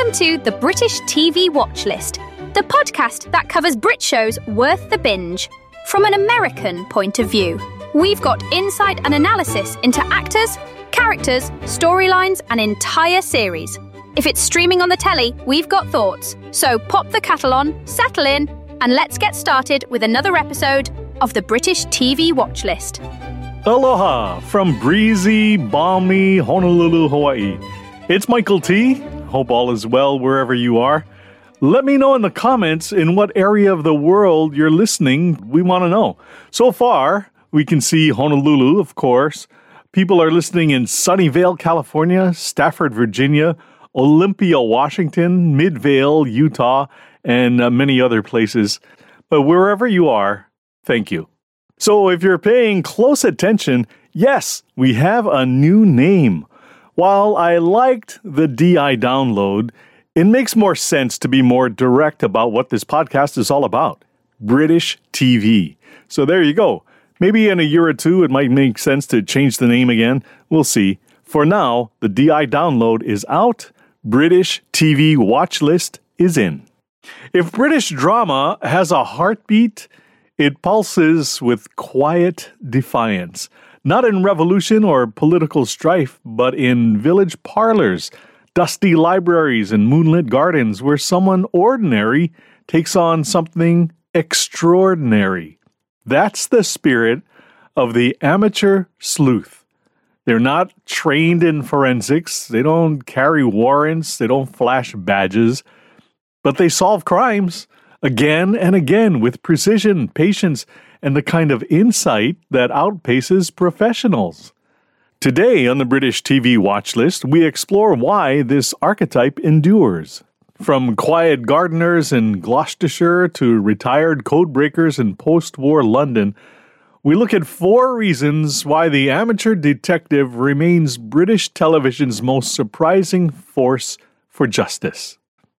Welcome to the British TV Watch List, the podcast that covers Brit shows worth the binge from an American point of view. We've got insight and analysis into actors, characters, storylines, and entire series. If it's streaming on the telly, we've got thoughts. So pop the kettle on, settle in, and let's get started with another episode of the British TV Watch List. Aloha from breezy, balmy Honolulu, Hawaii. It's Michael T. Hope all is well wherever you are. Let me know in the comments in what area of the world you're listening. We want to know. So far, we can see Honolulu, of course. People are listening in Sunnyvale, California, Stafford, Virginia, Olympia, Washington, Midvale, Utah, and many other places. But wherever you are, thank you. So if you're paying close attention, yes, we have a new name. While I liked the DI download, it makes more sense to be more direct about what this podcast is all about. British TV. So there you go. Maybe in a year or two, it might make sense to change the name again. We'll see. For now, the DI download is out. British TV watch list is in. If British drama has a heartbeat, it pulses with quiet defiance. Not in revolution or political strife, but in village parlors, dusty libraries, and moonlit gardens where someone ordinary takes on something extraordinary. That's the spirit of the amateur sleuth. They're not trained in forensics, they don't carry warrants, they don't flash badges, but they solve crimes again and again with precision, patience, and the kind of insight that outpaces professionals. Today on the British TV Watch List, we explore why this archetype endures. From quiet gardeners in Gloucestershire to retired codebreakers in post-war London, we look at 4 reasons why the amateur detective remains British television's most surprising force for justice.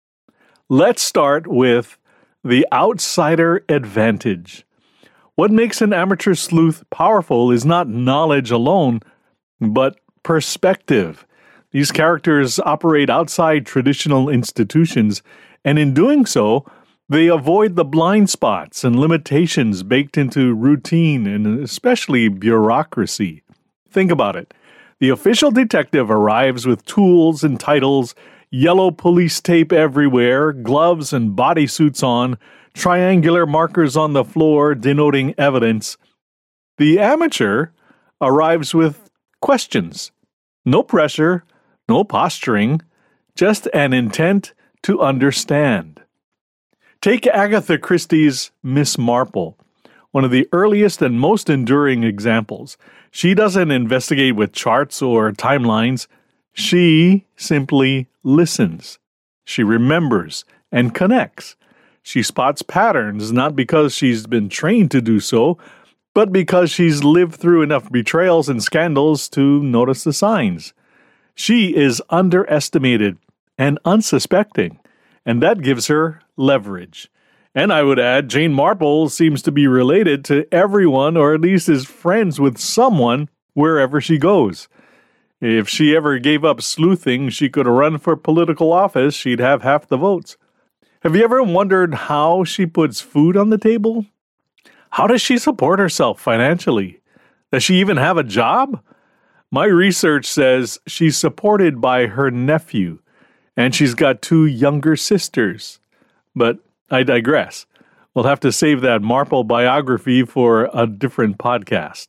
Let's start with the outsider advantage. What makes an amateur sleuth powerful is not knowledge alone, but perspective. These characters operate outside traditional institutions, and in doing so, they avoid the blind spots and limitations baked into routine and especially bureaucracy. Think about it. The official detective arrives with tools and titles, yellow police tape everywhere, gloves and bodysuits on, triangular markers on the floor denoting evidence. The amateur arrives with questions. No pressure, no posturing, just an intent to understand. Take Agatha Christie's Miss Marple, one of the earliest and most enduring examples. She doesn't investigate with charts or timelines. She simply listens. She remembers and connects. She spots patterns not because she's been trained to do so, but because she's lived through enough betrayals and scandals to notice the signs. She is underestimated and unsuspecting, and that gives her leverage. And I would add, Jane Marple seems to be related to everyone, or at least is friends with someone wherever she goes. If she ever gave up sleuthing, she could run for political office, she'd have half the votes. Have you ever wondered how she puts food on the table? How does she support herself financially? Does she even have a job? My research says she's supported by her nephew, and she's got 2 younger sisters. But I digress. We'll have to save that Marple biography for a different podcast.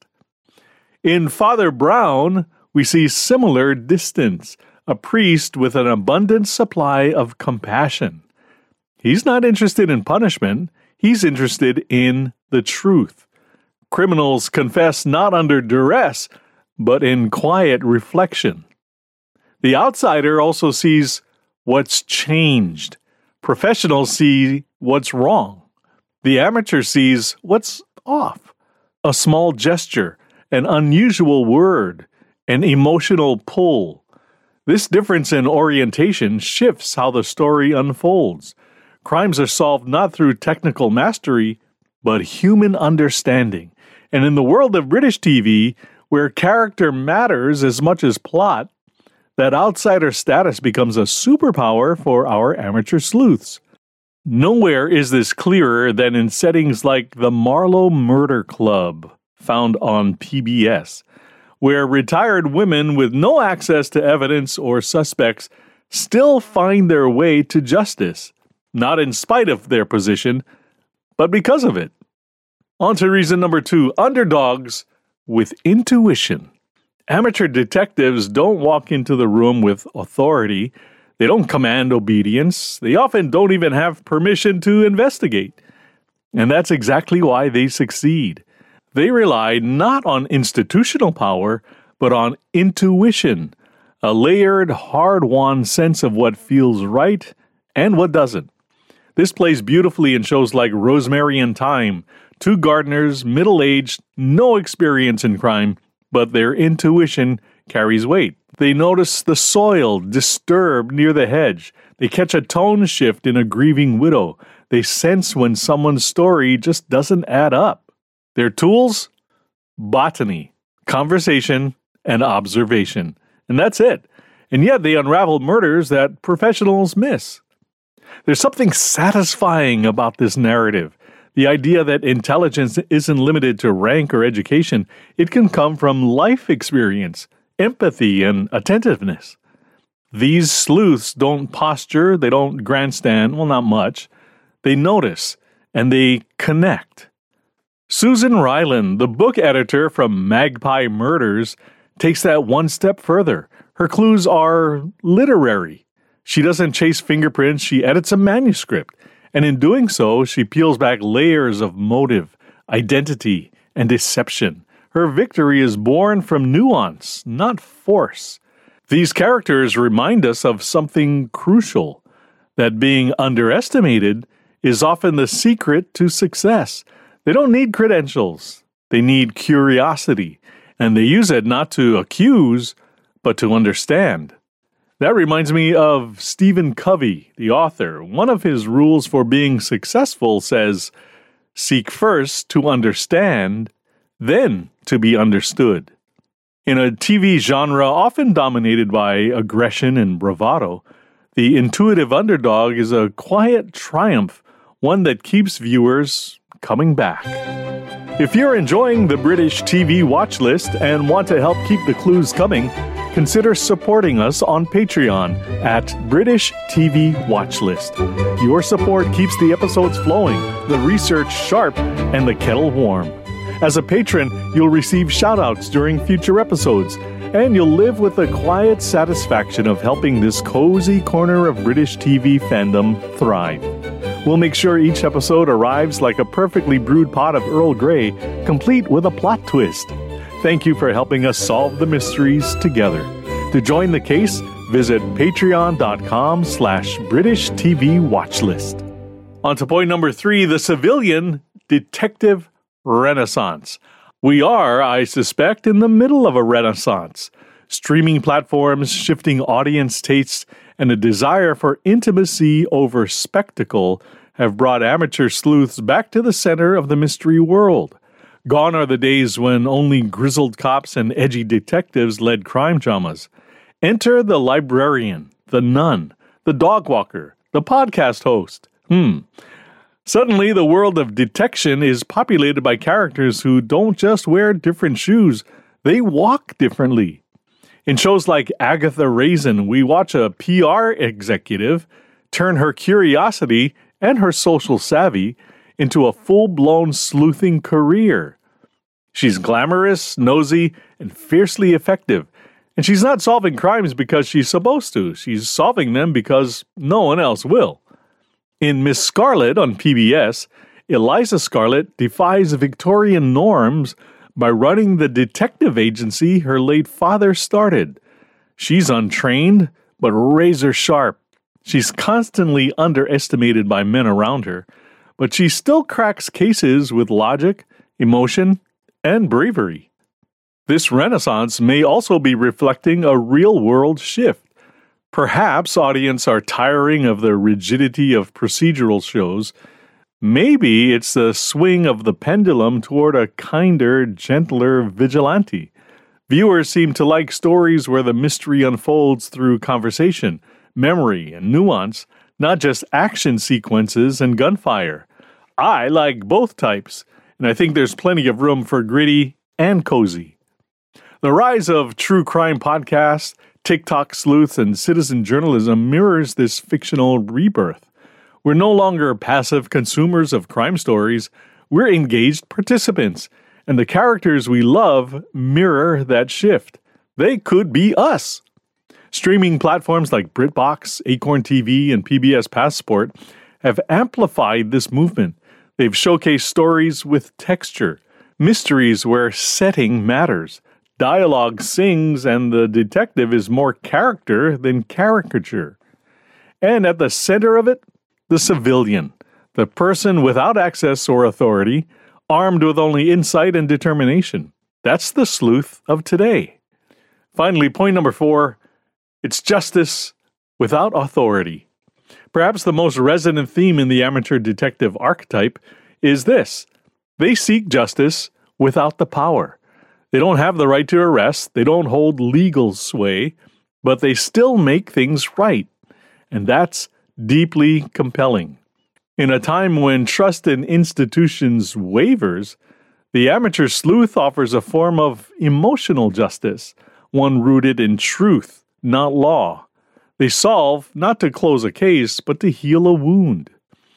In Father Brown, we see similar distance, a priest with an abundant supply of compassion. He's not interested in punishment. He's interested in the truth. Criminals confess not under duress, but in quiet reflection. The outsider also sees what's changed. Professionals see what's wrong. The amateur sees what's off. A small gesture, an unusual word, an emotional pull. This difference in orientation shifts how the story unfolds. Crimes are solved not through technical mastery, but human understanding. And in the world of British TV, where character matters as much as plot, that outsider status becomes a superpower for our amateur sleuths. Nowhere is this clearer than in settings like the Marlowe Murder Club, found on PBS, where retired women with no access to evidence or suspects still find their way to justice, not in spite of their position, but because of it. On to reason number 2, underdogs with intuition. Amateur detectives don't walk into the room with authority. They don't command obedience. They often don't even have permission to investigate. And that's exactly why they succeed. They rely not on institutional power, but on intuition, a layered, hard-won sense of what feels right and what doesn't. This plays beautifully in shows like Rosemary and Thyme, 2 gardeners, middle-aged, no experience in crime, but their intuition carries weight. They notice the soil disturbed near the hedge. They catch a tone shift in a grieving widow. They sense when someone's story just doesn't add up. Their tools? Botany, conversation, and observation. And that's it. And yet they unravel murders that professionals miss. There's something satisfying about this narrative. The idea that intelligence isn't limited to rank or education. It can come from life experience, empathy, and attentiveness. These sleuths don't posture, they don't grandstand, well, not much. They notice, and they connect. Susan Ryland, the book editor from Magpie Murders, takes that one step further. Her clues are literary. She doesn't chase fingerprints, she edits a manuscript. And in doing so, she peels back layers of motive, identity, and deception. Her victory is born from nuance, not force. These characters remind us of something crucial, that being underestimated is often the secret to success. They don't need credentials. They need curiosity, and they use it not to accuse, but to understand. That reminds me of Stephen Covey, the author. One of his rules for being successful says, seek first to understand, then to be understood. In a TV genre often dominated by aggression and bravado, the intuitive underdog is a quiet triumph, one that keeps viewers coming back. If you're enjoying the British TV watch list and want to help keep the clues coming, consider supporting us on Patreon at British TV Watchlist. Your support keeps the episodes flowing, the research sharp, and the kettle warm. As a patron, you'll receive shoutouts during future episodes, and you'll live with the quiet satisfaction of helping this cozy corner of British TV fandom thrive. We'll make sure each episode arrives like a perfectly brewed pot of Earl Grey, complete with a plot twist. Thank you for helping us solve the mysteries together. To join the case, visit patreon.com/British TV Watchlist. On to point number 3, the civilian detective renaissance. We are, I suspect, in the middle of a renaissance. Streaming platforms, shifting audience tastes, and a desire for intimacy over spectacle have brought amateur sleuths back to the center of the mystery world. Gone are the days when only grizzled cops and edgy detectives led crime dramas. Enter the librarian, the nun, the dog walker, the podcast host. Suddenly, the world of detection is populated by characters who don't just wear different shoes, they walk differently. In shows like Agatha Raisin, we watch a PR executive turn her curiosity and her social savvy into a full-blown sleuthing career. She's glamorous, nosy, and fiercely effective. And she's not solving crimes because she's supposed to. She's solving them because no one else will. In Miss Scarlet on PBS, Eliza Scarlet defies Victorian norms by running the detective agency her late father started. She's untrained, but razor sharp. She's constantly underestimated by men around her, but she still cracks cases with logic, emotion, and bravery. This renaissance may also be reflecting a real-world shift. Perhaps audiences are tiring of the rigidity of procedural shows. Maybe it's the swing of the pendulum toward a kinder, gentler vigilante. Viewers seem to like stories where the mystery unfolds through conversation, memory, and nuance, not just action sequences and gunfire. I like both types, and I think there's plenty of room for gritty and cozy. The rise of true crime podcasts, TikTok sleuths, and citizen journalism mirrors this fictional rebirth. We're no longer passive consumers of crime stories, we're engaged participants, and the characters we love mirror that shift. They could be us. Streaming platforms like BritBox, Acorn TV, and PBS Passport have amplified this movement. They've showcased stories with texture, mysteries where setting matters. Dialogue sings and the detective is more character than caricature. And at the center of it, the civilian, the person without access or authority, armed with only insight and determination. That's the sleuth of today. Finally, point number 4, it's justice without authority. Perhaps the most resonant theme in the amateur detective archetype is this. They seek justice without the power. They don't have the right to arrest, they don't hold legal sway, but they still make things right. And that's deeply compelling. In a time when trust in institutions wavers, the amateur sleuth offers a form of emotional justice, one rooted in truth, not law. They solve not to close a case, but to heal a wound.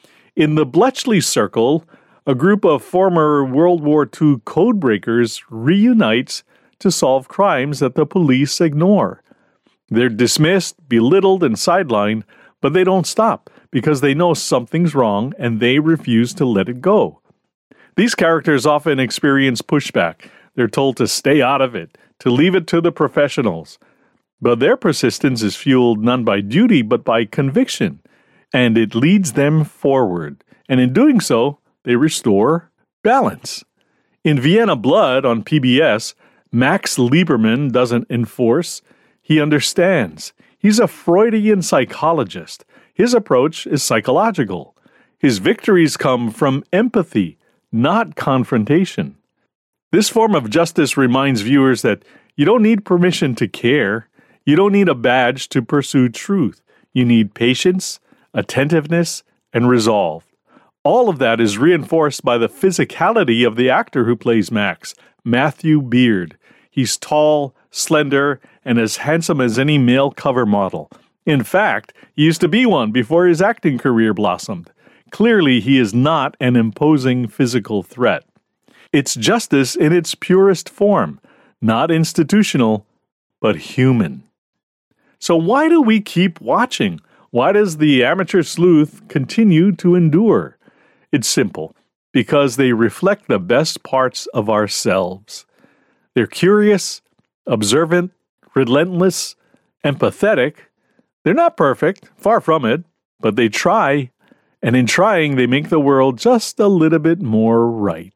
In the Bletchley Circle, a group of former World War II codebreakers reunites to solve crimes that the police ignore. They're dismissed, belittled, and sidelined, but they don't stop because they know something's wrong and they refuse to let it go. These characters often experience pushback. They're told to stay out of it, to leave it to the professionals. But their persistence is fueled not by duty but by conviction, and it leads them forward. And in doing so, they restore balance. In Vienna Blood on PBS, Max Lieberman doesn't enforce, he understands. He's a Freudian psychologist. His approach is psychological. His victories come from empathy, not confrontation. This form of justice reminds viewers that you don't need permission to care. You don't need a badge to pursue truth. You need patience, attentiveness, and resolve. All of that is reinforced by the physicality of the actor who plays Max, Matthew Beard. He's tall, slender, and as handsome as any male cover model. In fact, he used to be one before his acting career blossomed. Clearly, he is not an imposing physical threat. It's justice in its purest form, not institutional, but human. So why do we keep watching? Why does the amateur sleuth continue to endure? It's simple, because they reflect the best parts of ourselves. They're curious, observant, relentless, empathetic. They're not perfect, far from it, but they try, and in trying they make the world just a little bit more right.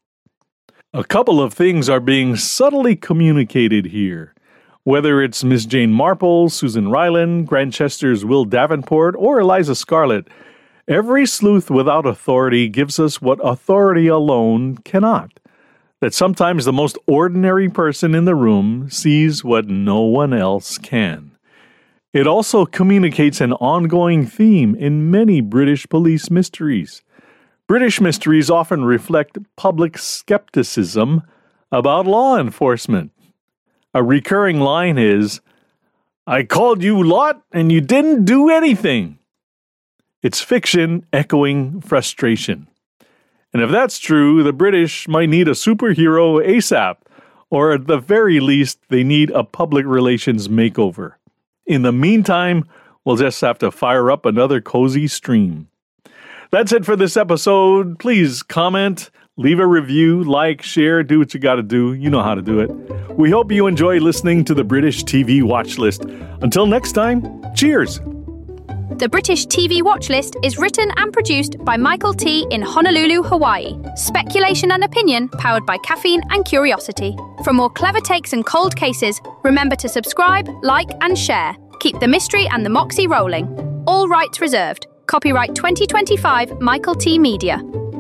A couple of things are being subtly communicated here. Whether it's Miss Jane Marple, Susan Ryland, Grantchester's Will Davenport, or Eliza Scarlett, every sleuth without authority gives us what authority alone cannot. That sometimes the most ordinary person in the room sees what no one else can. It also communicates an ongoing theme in many British police mysteries. British mysteries often reflect public skepticism about law enforcement. A recurring line is, "I called you lot and you didn't do anything." It's fiction echoing frustration. And if that's true, the British might need a superhero ASAP, or at the very least, they need a public relations makeover. In the meantime, we'll just have to fire up another cozy stream. That's it for this episode. Please comment, leave a review, like, share, do what you gotta do. You know how to do it. We hope you enjoy listening to the British TV Watch List. Until next time, cheers! The British TV Watchlist is written and produced by Michael T. in Honolulu, Hawaii. Speculation and opinion powered by caffeine and curiosity. For more clever takes and cold cases, remember to subscribe, like, and share. Keep the mystery and the moxie rolling. All rights reserved. Copyright 2025 Michael T. Media.